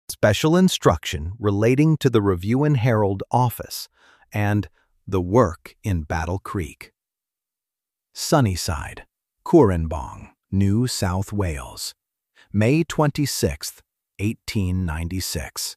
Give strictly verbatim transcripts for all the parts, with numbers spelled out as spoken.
Special instruction relating to the Review and Herald office and the work in Battle Creek. Sunnyside, Cooranbong, New South Wales, May twenty-sixth, eighteen ninety-six.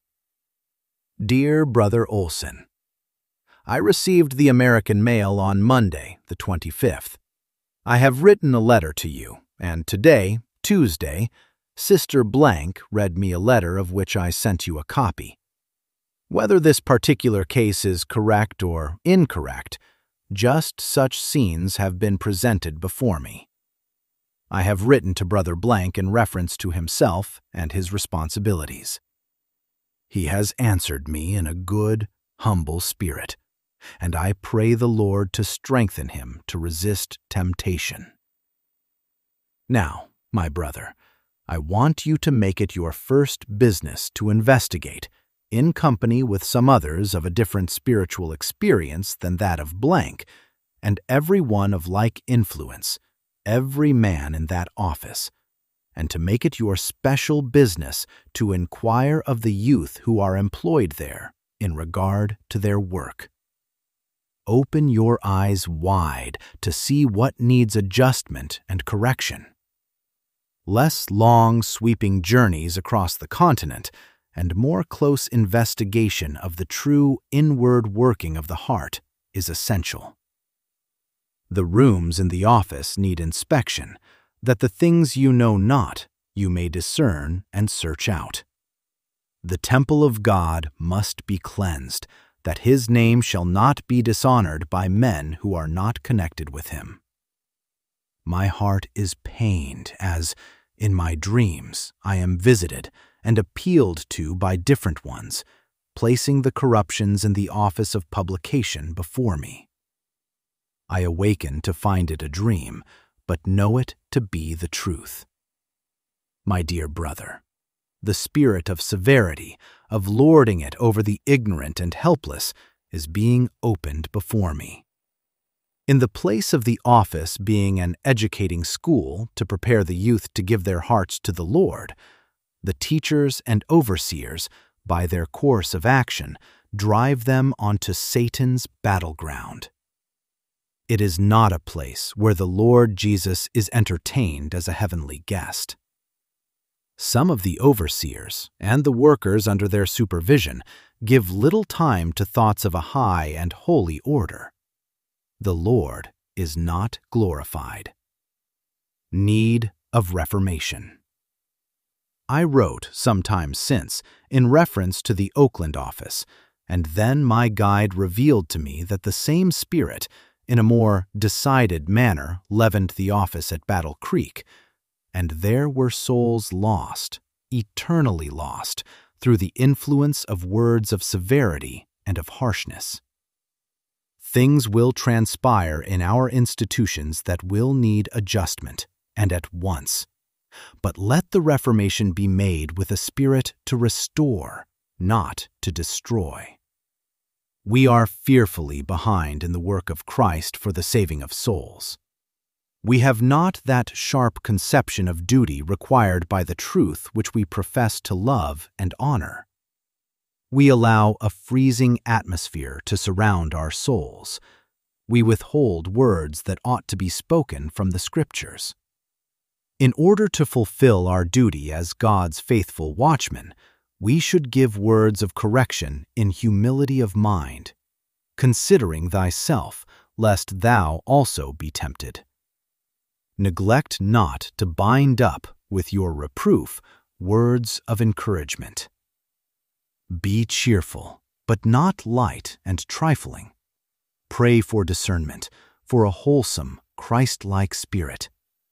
Dear Brother Olson, I received the American mail on Monday, the twenty-fifth. I have written a letter to you, and today, Tuesday, Sister Blank read me a letter of which I sent you a copy. Whether this particular case is correct or incorrect, just such scenes have been presented before me. I have written to Brother Blank in reference to himself and his responsibilities. He has answered me in a good, humble spirit, and I pray the Lord to strengthen him to resist temptation. Now, my brother, I want you to make it your first business to investigate, in company with some others of a different spiritual experience than that of Blank, and every one of like influence, every man in that office, and to make it your special business to inquire of the youth who are employed there in regard to their work. Open your eyes wide to see what needs adjustment and correction. Less long, sweeping journeys across the continent and more close investigation of the true inward working of the heart is essential. The rooms in the office need inspection, that the things you know not you may discern and search out. The temple of God must be cleansed, that his name shall not be dishonored by men who are not connected with him. My heart is pained as, in my dreams, I am visited and appealed to by different ones, placing the corruptions in the office of publication before me. I awaken to find it a dream, but know it to be the truth. My dear brother, the spirit of severity, of lording it over the ignorant and helpless, is being opened before me. In the place of the office being an educating school to prepare the youth to give their hearts to the Lord, the teachers and overseers, by their course of action, drive them onto Satan's battleground. It is not a place where the Lord Jesus is entertained as a heavenly guest. Some of the overseers and the workers under their supervision give little time to thoughts of a high and holy order. The Lord is not glorified. Need of reformation. I wrote some time since in reference to the Oakland office, and then my guide revealed to me that the same spirit, in a more decided manner, leavened the office at Battle Creek, and there were souls lost, eternally lost, through the influence of words of severity and of harshness. Things will transpire in our institutions that will need adjustment, and at once. But let the reformation be made with a spirit to restore, not to destroy. We are fearfully behind in the work of Christ for the saving of souls. We have not that sharp conception of duty required by the truth which we profess to love and honor. We allow a freezing atmosphere to surround our souls. We withhold words that ought to be spoken from the Scriptures. In order to fulfill our duty as God's faithful watchmen, we should give words of correction in humility of mind, considering thyself, lest thou also be tempted. Neglect not to bind up with your reproof words of encouragement. Be cheerful, but not light and trifling. Pray for discernment, for a wholesome, Christ-like spirit.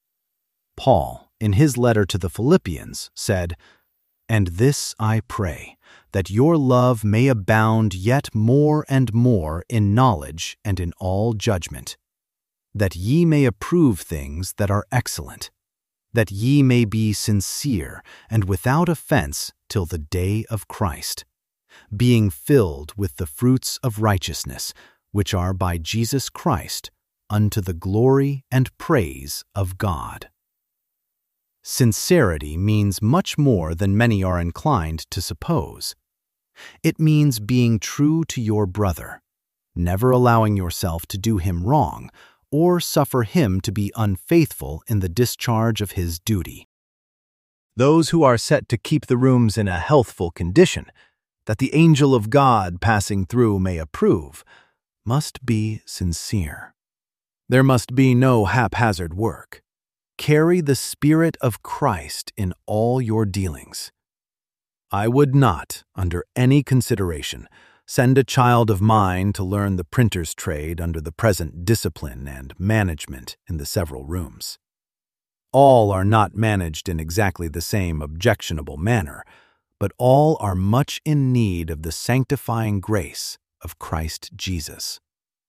Paul, in his letter to the Philippians, said, "And this I pray, that your love may abound yet more and more in knowledge and in all judgment, that ye may approve things that are excellent, that ye may be sincere and without offense till the day of Christ, being filled with the fruits of righteousness, which are by Jesus Christ, unto the glory and praise of God." Sincerity means much more than many are inclined to suppose. It means being true to your brother, never allowing yourself to do him wrong or suffer him to be unfaithful in the discharge of his duty. Those who are set to keep the rooms in a healthful condition, that the angel of God passing through may approve, must be sincere. There must be no haphazard work. Carry the Spirit of Christ in all your dealings. I would not, under any consideration, send a child of mine to learn the printer's trade under the present discipline and management in the several rooms. All are not managed in exactly the same objectionable manner, but all are much in need of the sanctifying grace of Christ Jesus.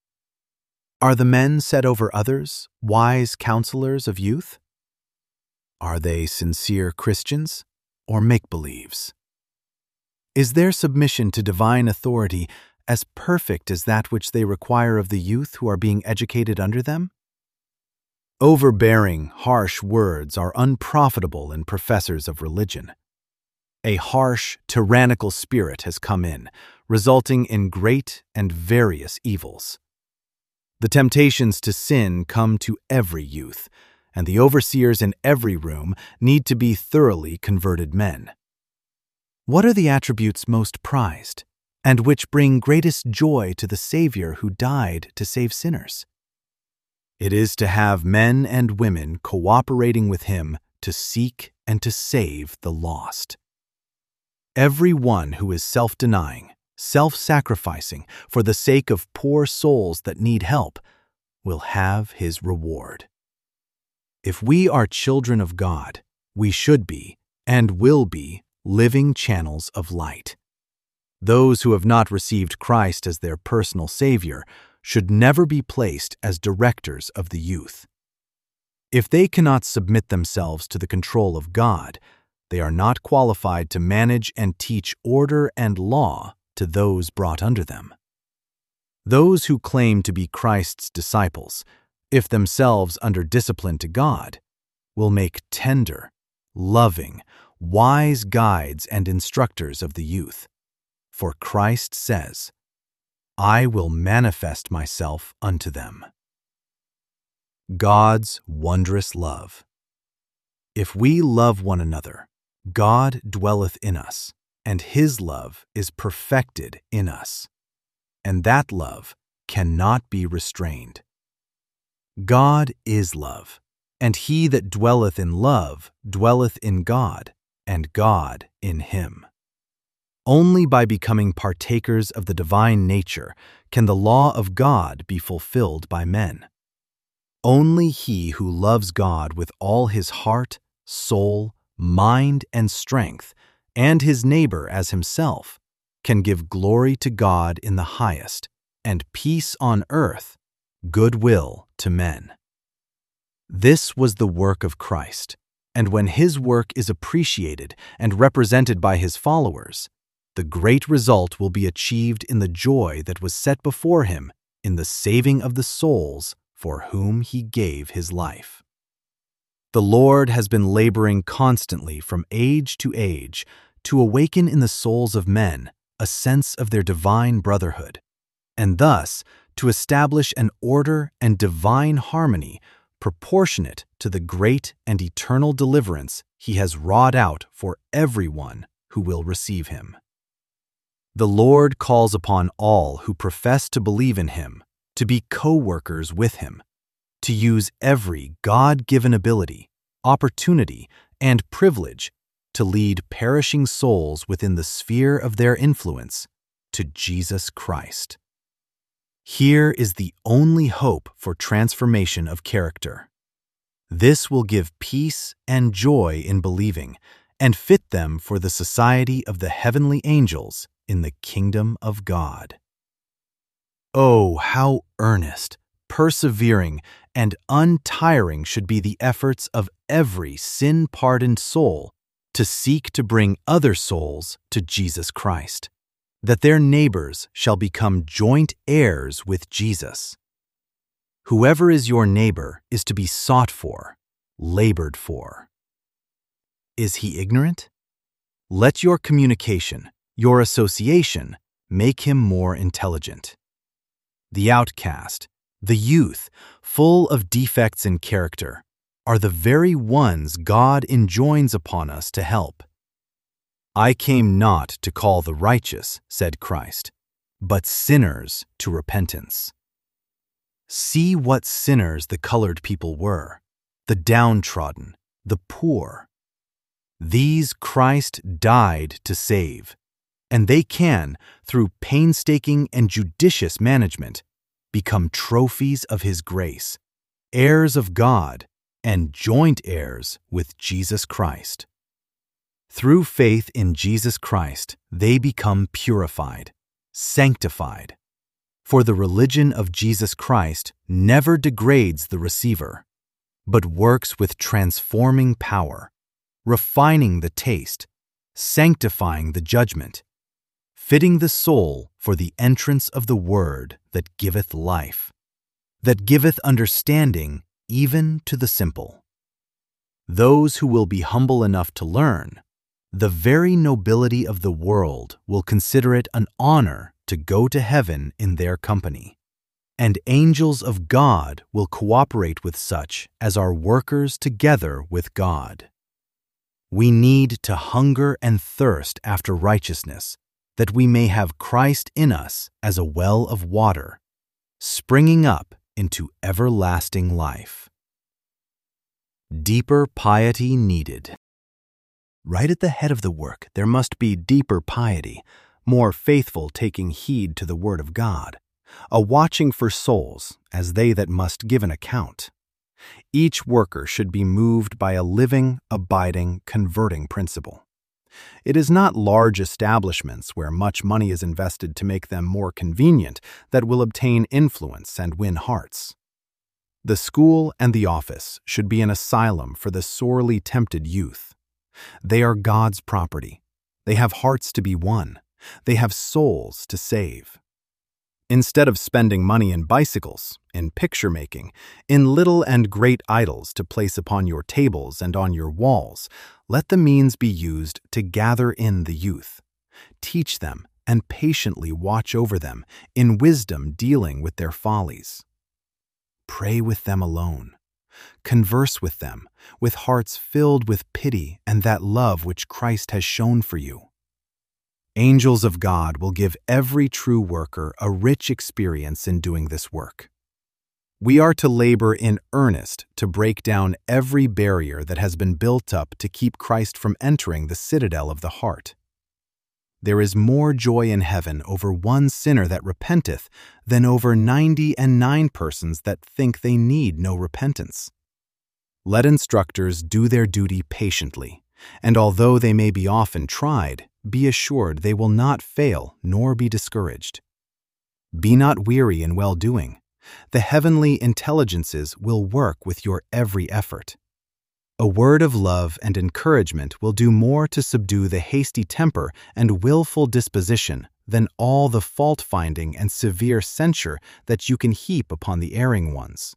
Are the men set over others, wise counselors of youth? Are they sincere Christians or make-believes? Is their submission to divine authority as perfect as that which they require of the youth who are being educated under them? Overbearing, harsh words are unprofitable in professors of religion. A harsh, tyrannical spirit has come in, resulting in great and various evils. The temptations to sin come to every youth, and the overseers in every room need to be thoroughly converted men. What are the attributes most prized, and which bring greatest joy to the Savior who died to save sinners? It is to have men and women cooperating with him to seek and to save the lost. Every one who is self-denying, self-sacrificing for the sake of poor souls that need help will have his reward. If we are children of God, we should be, and will be, living channels of light. Those who have not received Christ as their personal Savior should never be placed as directors of the youth. If they cannot submit themselves to the control of God, they are not qualified to manage and teach order and law to those brought under them. Those who claim to be Christ's disciples, if themselves under discipline to God, will make tender, loving, wise guides and instructors of the youth. For Christ says, I will manifest myself unto them. God's wondrous love. If we love one another, God dwelleth in us, and his love is perfected in us, and that love cannot be restrained. God is love, and he that dwelleth in love dwelleth in God, and God in him. Only by becoming partakers of the divine nature can the law of God be fulfilled by men. Only he who loves God with all his heart, soul, mind, and strength, and his neighbor as himself, can give glory to God in the highest, and peace on earth, goodwill to men. This was the work of Christ, and when his work is appreciated and represented by his followers, the great result will be achieved in the joy that was set before him in the saving of the souls for whom he gave his life. The Lord has been laboring constantly from age to age to awaken in the souls of men a sense of their divine brotherhood, and thus to establish an order and divine harmony proportionate to the great and eternal deliverance he has wrought out for everyone who will receive him. The Lord calls upon all who profess to believe in him to be co-workers with him, to use every God-given ability, opportunity, and privilege to lead perishing souls within the sphere of their influence to Jesus Christ. Here is the only hope for transformation of character. This will give peace and joy in believing and fit them for the society of the heavenly angels in the kingdom of God. Oh, how earnest, persevering, and untiring should be the efforts of every sin-pardoned soul to seek to bring other souls to Jesus Christ, that their neighbors shall become joint heirs with Jesus. Whoever is your neighbor is to be sought for, labored for. Is he ignorant? Let your communication, your association, make him more intelligent. The outcast, the youth, full of defects in character, are the very ones God enjoins upon us to help. I came not to call the righteous, said Christ, but sinners to repentance. See what sinners the colored people were, the downtrodden, the poor. These Christ died to save, and they can, through painstaking and judicious management, become trophies of His grace, heirs of God, and joint heirs with Jesus Christ. Through faith in Jesus Christ, they become purified, sanctified. For the religion of Jesus Christ never degrades the receiver, but works with transforming power, refining the taste, sanctifying the judgment, fitting the soul for the entrance of the word that giveth life, that giveth understanding even to the simple. Those who will be humble enough to learn, the very nobility of the world will consider it an honor to go to heaven in their company, and angels of God will cooperate with such as are workers together with God. We need to hunger and thirst after righteousness, that we may have Christ in us as a well of water, springing up into everlasting life. Deeper piety needed. Right at the head of the work, there must be deeper piety, more faithful taking heed to the word of God, a watching for souls as they that must give an account. Each worker should be moved by a living, abiding, converting principle. It is not large establishments where much money is invested to make them more convenient that will obtain influence and win hearts. The school and the office should be an asylum for the sorely tempted youth. They are God's property. They have hearts to be won. They have souls to save. Instead of spending money in bicycles, in picture-making, in little and great idols to place upon your tables and on your walls, let the means be used to gather in the youth. Teach them and patiently watch over them, in wisdom dealing with their follies. Pray with them alone. Converse with them, with hearts filled with pity and that love which Christ has shown for you. Angels of God will give every true worker a rich experience in doing this work. We are to labor in earnest to break down every barrier that has been built up to keep Christ from entering the citadel of the heart. There is more joy in heaven over one sinner that repenteth than over ninety and nine persons that think they need no repentance. Let instructors do their duty patiently, and although they may be often tried, be assured they will not fail nor be discouraged. Be not weary in well-doing. The heavenly intelligences will work with your every effort. A word of love and encouragement will do more to subdue the hasty temper and willful disposition than all the fault-finding and severe censure that you can heap upon the erring ones.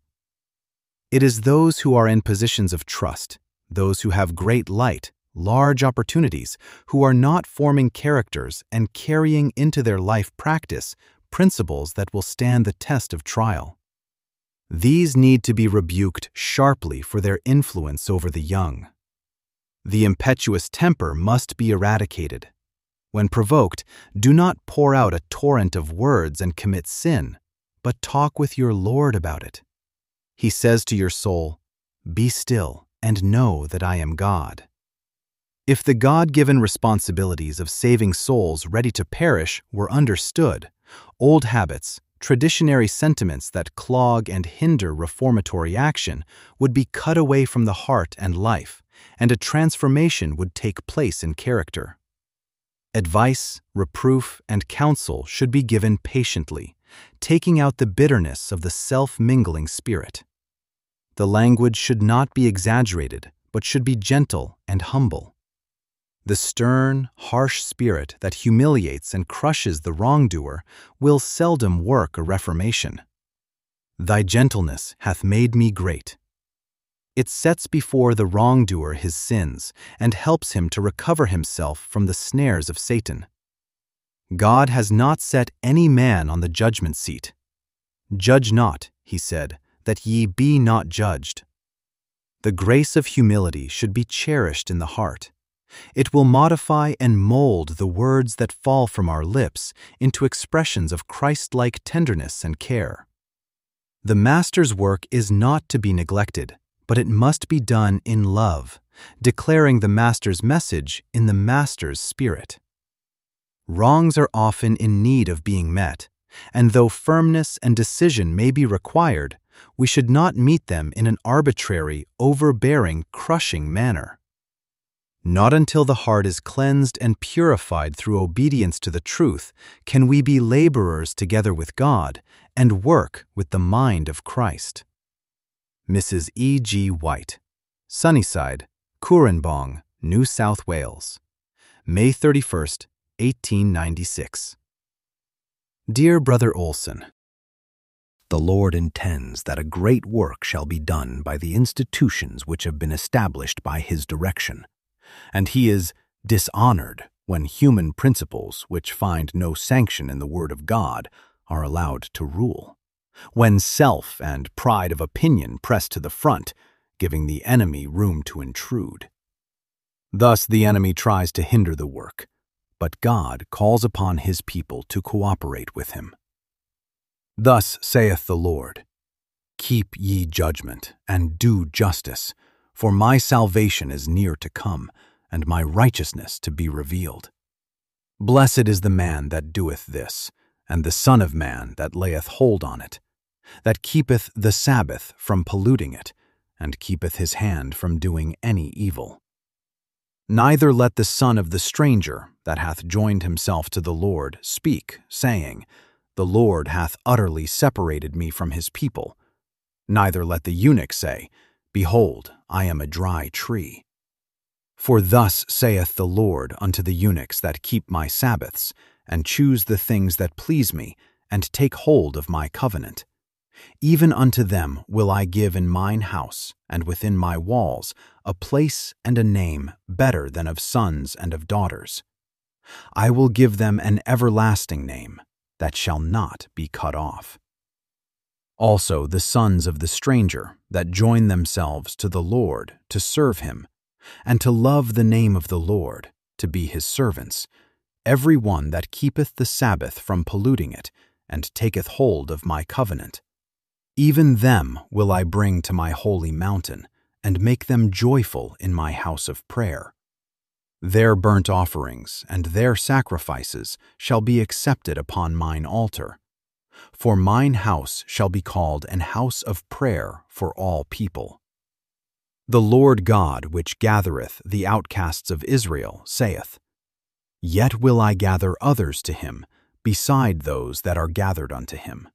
It is those who are in positions of trust, those who have great light, large opportunities, who are not forming characters and carrying into their life practice principles that will stand the test of trial. These need to be rebuked sharply for their influence over the young. The impetuous temper must be eradicated. When provoked, do not pour out a torrent of words and commit sin, but talk with your Lord about it. He says to your soul, "Be still and know that I am God." If the God-given responsibilities of saving souls ready to perish were understood, old habits, traditionary sentiments that clog and hinder reformatory action would be cut away from the heart and life, and a transformation would take place in character. Advice, reproof, and counsel should be given patiently, taking out the bitterness of the self-mingling spirit. The language should not be exaggerated, but should be gentle and humble. The stern, harsh spirit that humiliates and crushes the wrongdoer will seldom work a reformation. Thy gentleness hath made me great. It sets before the wrongdoer his sins and helps him to recover himself from the snares of Satan. God has not set any man on the judgment seat. Judge not, he said, that ye be not judged. The grace of humility should be cherished in the heart. It will modify and mold the words that fall from our lips into expressions of Christ-like tenderness and care. The Master's work is not to be neglected, but it must be done in love, declaring the Master's message in the Master's spirit. Wrongs are often in need of being met, and though firmness and decision may be required, we should not meet them in an arbitrary, overbearing, crushing manner. Not until the heart is cleansed and purified through obedience to the truth can we be laborers together with God and work with the mind of Christ. Missus E G White, Sunnyside, Cooranbong, New South Wales, May thirty-first, eighteen ninety-six. Dear Brother Olson, the Lord intends that a great work shall be done by the institutions which have been established by His direction, and He is dishonored when human principles which find no sanction in the Word of God are allowed to rule, when self and pride of opinion press to the front, giving the enemy room to intrude. Thus the enemy tries to hinder the work, but God calls upon His people to cooperate with Him. Thus saith the Lord, Keep ye judgment, and do justice, for my salvation is near to come, and my righteousness to be revealed. Blessed is the man that doeth this, and the Son of Man that layeth hold on it, that keepeth the Sabbath from polluting it, and keepeth his hand from doing any evil. Neither let the son of the stranger, that hath joined himself to the Lord, speak, saying, The Lord hath utterly separated me from his people. Neither let the eunuch say, Behold, I am a dry tree. For thus saith the Lord unto the eunuchs that keep my Sabbaths, and choose the things that please me, and take hold of my covenant. Even unto them will I give in mine house, and within my walls, a place and a name better than of sons and of daughters. I will give them an everlasting name, that shall not be cut off. Also the sons of the stranger, that join themselves to the Lord to serve him, and to love the name of the Lord, to be his servants, every one that keepeth the Sabbath from polluting it, and taketh hold of my covenant. Even them will I bring to my holy mountain, and make them joyful in my house of prayer. Their burnt offerings and their sacrifices shall be accepted upon mine altar. For mine house shall be called an house of prayer for all people. The Lord God, which gathereth the outcasts of Israel, saith, Yet will I gather others to him, beside those that are gathered unto him.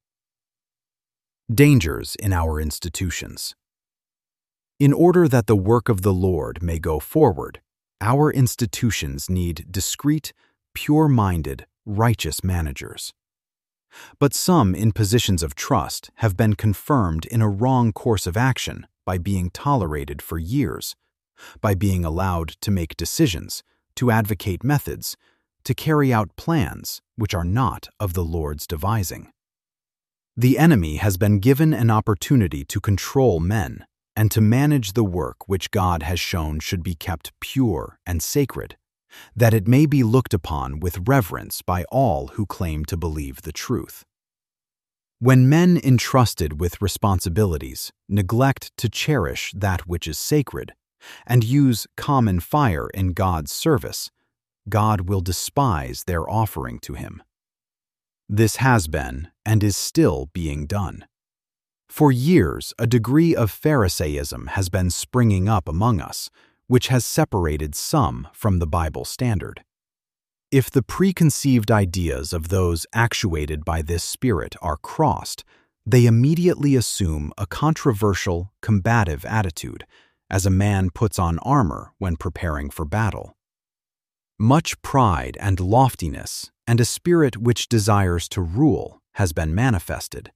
Dangers in our institutions. In order that the work of the Lord may go forward, our institutions need discreet, pure-minded, righteous managers. But some in positions of trust have been confirmed in a wrong course of action by being tolerated for years, by being allowed to make decisions, to advocate methods, to carry out plans which are not of the Lord's devising. The enemy has been given an opportunity to control men and to manage the work which God has shown should be kept pure and sacred, that it may be looked upon with reverence by all who claim to believe the truth. When men entrusted with responsibilities neglect to cherish that which is sacred and use common fire in God's service, God will despise their offering to him. This has been and is still being done. For years, a degree of Pharisaism has been springing up among us, which has separated some from the Bible standard. If the preconceived ideas of those actuated by this spirit are crossed, they immediately assume a controversial, combative attitude, as a man puts on armor when preparing for battle. Much pride and loftiness, and a spirit which desires to rule, has been manifested,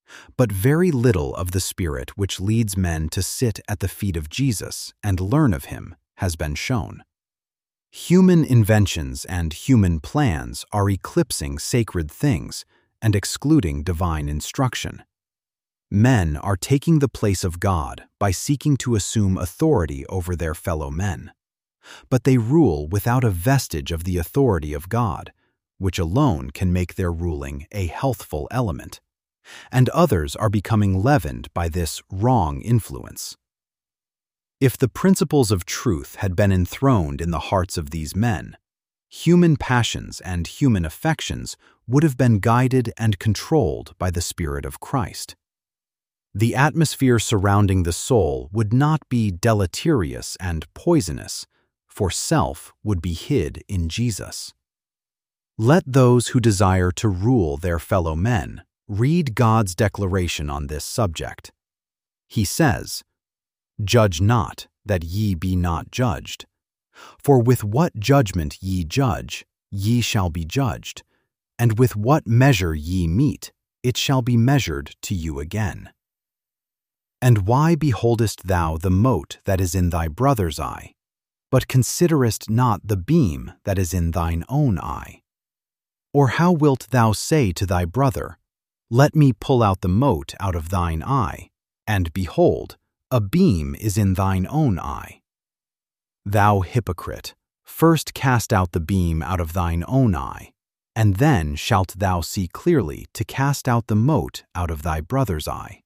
but very little of the Spirit which leads men to sit at the feet of Jesus and learn of him has been shown. Human inventions and human plans are eclipsing sacred things and excluding divine instruction. Men are taking the place of God by seeking to assume authority over their fellow men, but they rule without a vestige of the authority of God, which alone can make their ruling a healthful element, and others are becoming leavened by this wrong influence. If the principles of truth had been enthroned in the hearts of these men, human passions and human affections would have been guided and controlled by the Spirit of Christ. The atmosphere surrounding the soul would not be deleterious and poisonous, for self would be hid in Jesus. Let those who desire to rule their fellow men read God's declaration on this subject. He says, "Judge not, that ye be not judged. For with what judgment ye judge, ye shall be judged, and with what measure ye mete, it shall be measured to you again. And why beholdest thou the mote that is in thy brother's eye, but considerest not the beam that is in thine own eye? Or how wilt thou say to thy brother, Let me pull out the mote out of thine eye, and behold, a beam is in thine own eye? Thou hypocrite, first cast out the beam out of thine own eye, and then shalt thou see clearly to cast out the mote out of thy brother's eye.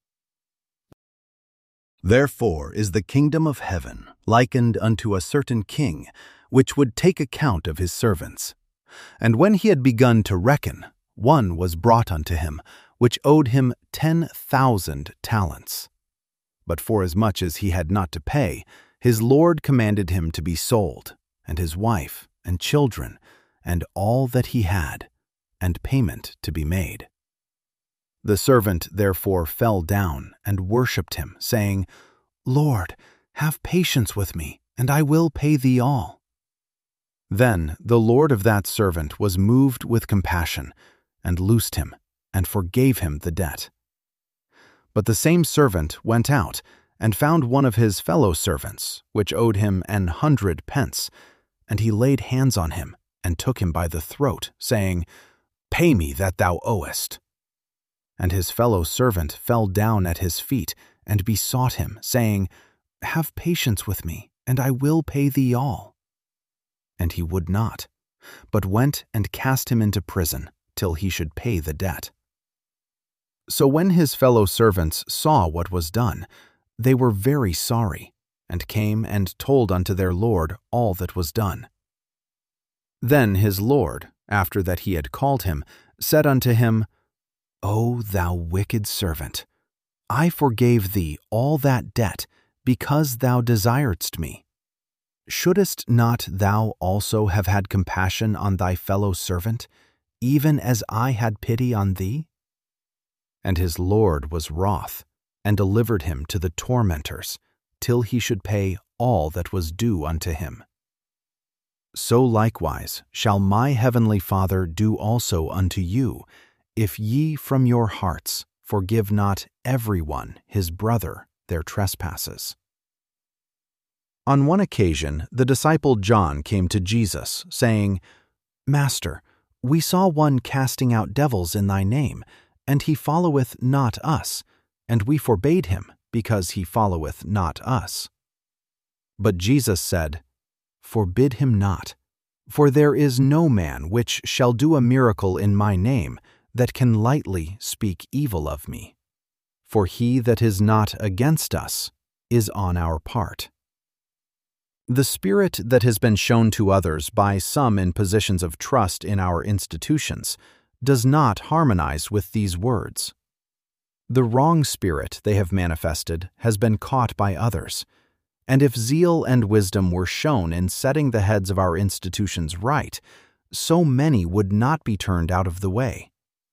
Therefore is the kingdom of heaven likened unto a certain king, which would take account of his servants. And when he had begun to reckon, one was brought unto him, which owed him ten thousand talents. But forasmuch as he had not to pay, his lord commanded him to be sold, and his wife, and children, and all that he had, and payment to be made. The servant therefore fell down and worshipped him, saying, Lord, have patience with me, and I will pay thee all. Then the lord of that servant was moved with compassion, and loosed him, and forgave him the debt. But the same servant went out, and found one of his fellow servants, which owed him an hundred pence, and he laid hands on him, and took him by the throat, saying, Pay me that thou owest. And his fellow servant fell down at his feet, and besought him, saying, Have patience with me, and I will pay thee all. And he would not, but went and cast him into prison, till he should pay the debt. So when his fellow servants saw what was done, they were very sorry, and came and told unto their lord all that was done. Then his lord, after that he had called him, said unto him, O thou wicked servant, I forgave thee all that debt, because thou desiredst me. Shouldest not thou also have had compassion on thy fellow servant, even as I had pity on thee? And his lord was wroth, and delivered him to the tormentors, till he should pay all that was due unto him. So likewise shall my heavenly Father do also unto you, if ye from your hearts forgive not every one his brother their trespasses. On one occasion the disciple John came to Jesus, saying, Master, we saw one casting out devils in thy name, and he followeth not us, and we forbade him, because he followeth not us. But Jesus said, Forbid him not, for there is no man which shall do a miracle in my name, that can lightly speak evil of me. For he that is not against us is on our part. The spirit that has been shown to others by some in positions of trust in our institutions does not harmonize with these words. The wrong spirit they have manifested has been caught by others, and if zeal and wisdom were shown in setting the heads of our institutions right, so many would not be turned out of the way.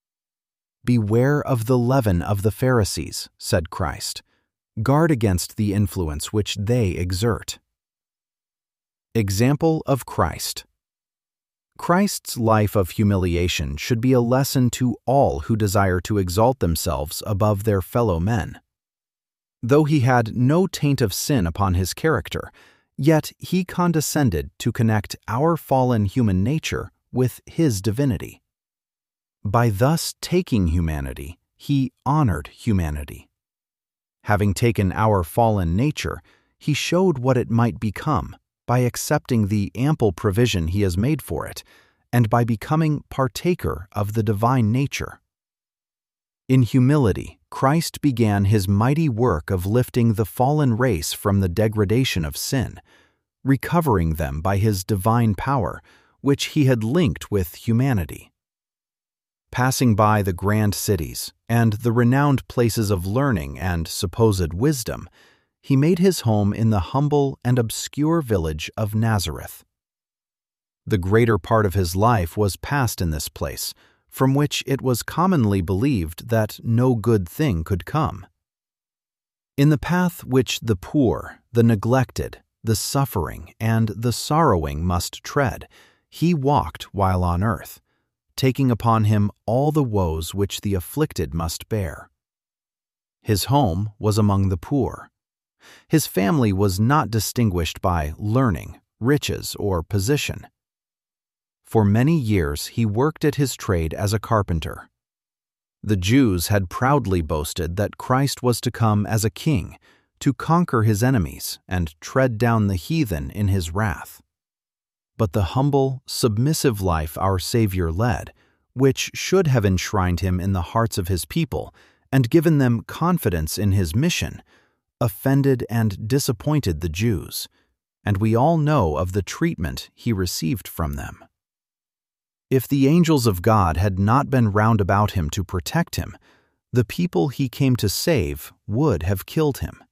Beware of the leaven of the Pharisees, said Christ. Guard against the influence which they exert. Example of Christ. Christ's life of humiliation should be a lesson to all who desire to exalt themselves above their fellow men. Though he had no taint of sin upon his character, yet he condescended to connect our fallen human nature with his divinity. By thus taking humanity, he honored humanity. Having taken our fallen nature, he showed what it might become by accepting the ample provision he has made for it, and by becoming partaker of the divine nature. In humility, Christ began his mighty work of lifting the fallen race from the degradation of sin, recovering them by his divine power, which he had linked with humanity. Passing by the grand cities and the renowned places of learning and supposed wisdom, he made his home in the humble and obscure village of Nazareth. The greater part of his life was passed in this place, from which it was commonly believed that no good thing could come. In the path which the poor, the neglected, the suffering, and the sorrowing must tread, he walked while on earth, taking upon him all the woes which the afflicted must bear. His home was among the poor. His family was not distinguished by learning, riches, or position. For many years he worked at his trade as a carpenter. The Jews had proudly boasted that Christ was to come as a king, to conquer his enemies and tread down the heathen in his wrath. But the humble, submissive life our Savior led, which should have enshrined him in the hearts of his people and given them confidence in his mission, offended and disappointed the Jews, and we all know of the treatment he received from them. If the angels of God had not been round about him to protect him, the people he came to save would have killed him.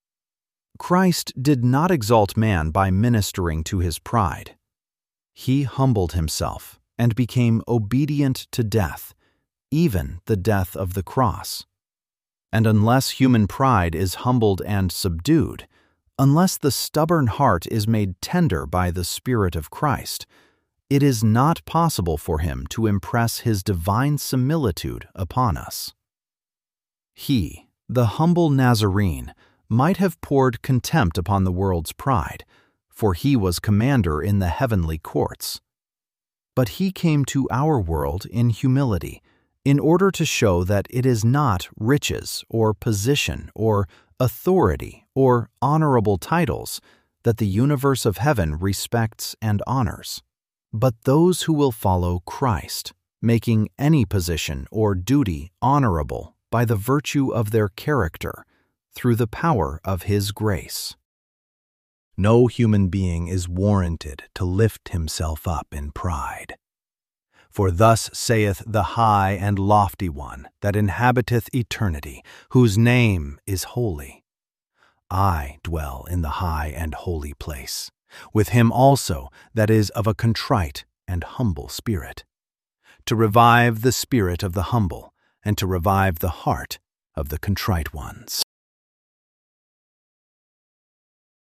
Christ did not exalt man by ministering to his pride. He humbled himself and became obedient to death, even the death of the cross. And unless human pride is humbled and subdued, unless the stubborn heart is made tender by the Spirit of Christ, it is not possible for him to impress his divine similitude upon us. He, the humble Nazarene, might have poured contempt upon the world's pride, for he was commander in the heavenly courts. But he came to our world in humility, in order to show that it is not riches or position or authority or honorable titles that the universe of heaven respects and honors, but those who will follow Christ, making any position or duty honorable by the virtue of their character, through the power of his grace. No human being is warranted to lift himself up in pride. For thus saith the high and lofty one that inhabiteth eternity, whose name is holy. I dwell in the high and holy place, with him also that is of a contrite and humble spirit, to revive the spirit of the humble, and to revive the heart of the contrite ones.